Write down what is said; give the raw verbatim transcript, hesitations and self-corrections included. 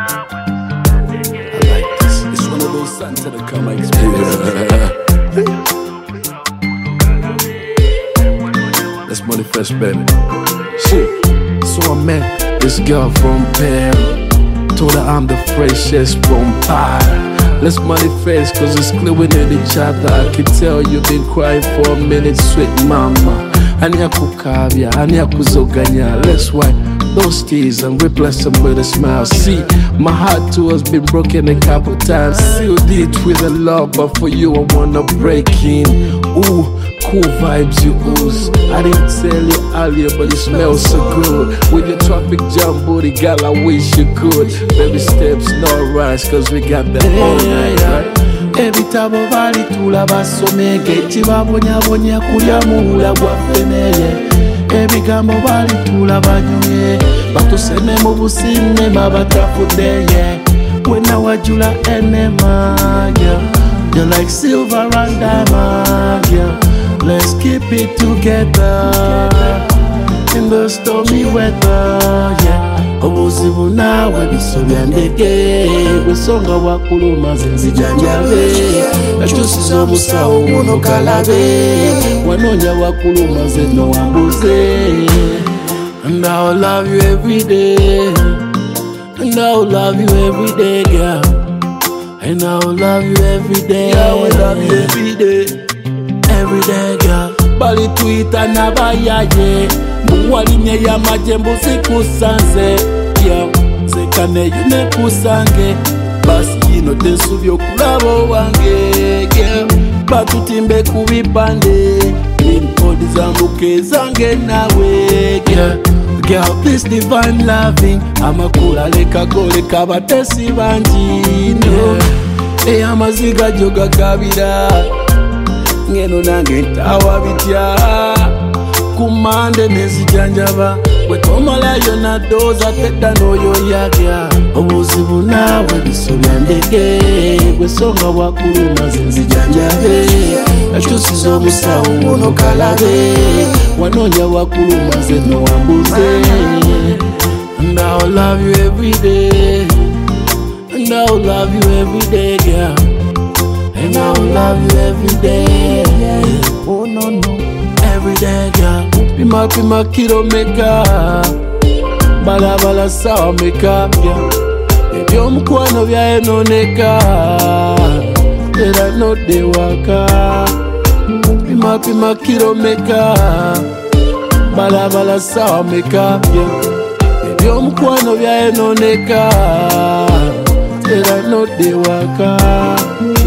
I like this. It's one of those songs that come experience. Let's manifest, baby. Shit. So I met this girl from Paris. Told her I'm the freshest from pie. Let's manifest, cause it's clear we need each other. I can tell you've been crying for a minute, sweet mama. Ania kukavya, ania kuzoganya. Let's wipe those tears and replace them with a smile. See, my heart too has been broken a couple times. Sealed it with a love, but for you I wanna break in. Ooh, cool vibes you ooze. I didn't tell you earlier, but it smells so good. With your traffic jam booty, girl, I wish you could. Baby steps, no rush, cause we got the whole night, right? Ebitabo bali tulabasomege tibabonya-bonya kulya muwula gwafeneye. Ebigambo bali tulabanyuye batuseme mu businema batafudeye. Wena wajula enema, yeah. You're like silver and diamond, yeah. Let's keep it together in the stormy weather, yeah. Obuzibu nawe bisobya ndeke wesonga wakuluma zenzijanjabe nakyusiza omusawo muno kalabe wanonya wakuluma zeno wambuze. And I'll love you every day, and I'll love you every day, girl. And I'll love you every day, I will love you every day, every day, girl. Bali tuita nabayaye muwalinye ya majembo sikusanze, yo zekane yune kusange basi yino tesu vyokulabo wange, girl. Batutimbe kubipande impodi zambuke zange nawe, girl. Girl, this divine loving amakula leka gole kabatesi banjino, eya maziga joga kabira ngeno nange tawa bitya kumande nezijanjaba wetomala yona doza teta noyo yakya. Obuzibu nawe bisobya ndeke wesonga wakuluma zenzijanjabe nakyusiza omusawo muno kalabe wanonya wakuluma zeno wambuze. And I'll love you every day, and I'll love you every day, girl. And I'll love you every day, yeah. Oh no no, every day, girl. Pima pima kilomeka, bala bala sawa meka, yeah. Ebyo mukwano byayenoneka era nodde waka. Pima pima kilomeka, bala bala sawa meka, yeah. Ebyo mukwano byayenoneka era nodde waka.